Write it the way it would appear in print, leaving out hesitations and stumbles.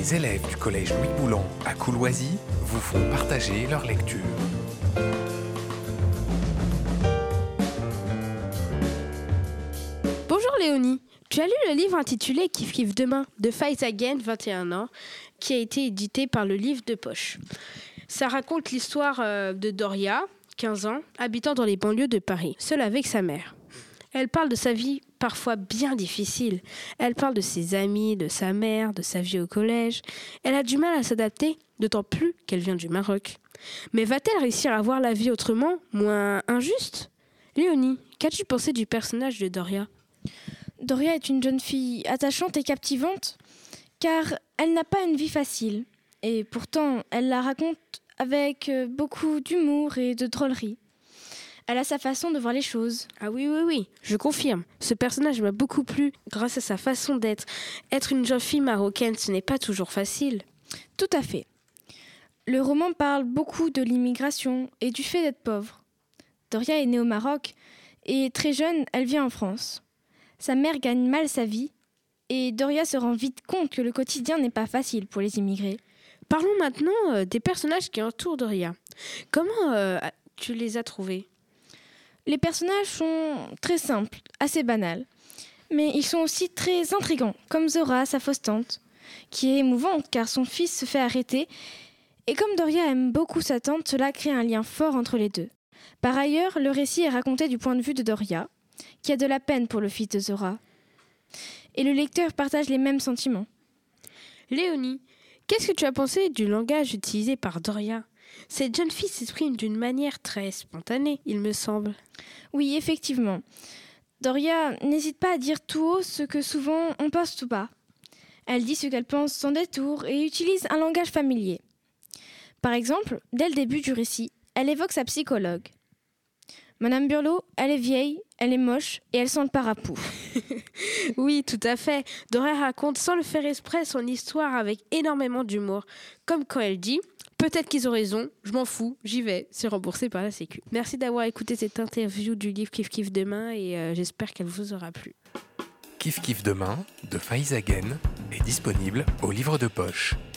Les élèves du collège Louis Boulan à Couloisy vous font partager leur lecture. Bonjour Léonie, tu as lu le livre intitulé Kif Kif Demain de Faiza Gaine, 21 ans, qui a été édité par le Livre de Poche. Ça raconte l'histoire de Doria, 15 ans, habitant dans les banlieues de Paris, seule avec sa mère. Elle parle de sa vie parfois bien difficile. Elle parle de ses amis, de sa mère, de sa vie au collège. Elle a du mal à s'adapter, d'autant plus qu'elle vient du Maroc. Mais va-t-elle réussir à voir la vie autrement, moins injuste ? Léonie, qu'as-tu pensé du personnage de Doria ? Doria est une jeune fille attachante et captivante, car elle n'a pas une vie facile. Et pourtant, elle la raconte avec beaucoup d'humour et de drôlerie. Elle a sa façon de voir les choses. Ah oui, je confirme. Ce personnage m'a beaucoup plu grâce à sa façon d'être. Être une jeune fille marocaine, ce n'est pas toujours facile. Tout à fait. Le roman parle beaucoup de l'immigration et du fait d'être pauvre. Doria est née au Maroc et très jeune, elle vient en France. Sa mère gagne mal sa vie et Doria se rend vite compte que le quotidien n'est pas facile pour les immigrés. Parlons maintenant des personnages qui entourent Doria. Comment tu les as trouvés ? Les personnages sont très simples, assez banals. Mais ils sont aussi très intrigants, comme Zora, sa fausse tante, qui est émouvante car son fils se fait arrêter. Et comme Doria aime beaucoup sa tante, cela crée un lien fort entre les deux. Par ailleurs, le récit est raconté du point de vue de Doria, qui a de la peine pour le fils de Zora. Et le lecteur partage les mêmes sentiments. Léonie, qu'est-ce que tu as pensé du langage utilisé par Doria ? Cette jeune fille s'exprime d'une manière très spontanée, il me semble. Oui, effectivement. Doria n'hésite pas à dire tout haut ce que souvent on pense tout bas. Elle dit ce qu'elle pense sans détour et utilise un langage familier. Par exemple, dès le début du récit, elle évoque sa psychologue. Madame Burlot, elle est vieille, elle est moche et elle sent le parapluie. Oui, tout à fait. Doria raconte sans le faire exprès son histoire avec énormément d'humour. Comme quand elle dit « Peut-être qu'ils ont raison, je m'en fous, j'y vais, c'est remboursé par la Sécu ». Merci d'avoir écouté cette interview du livre Kif Kif Demain et j'espère qu'elle vous aura plu. Kif Kif Demain de Faiza Gaine est disponible au Livre de Poche.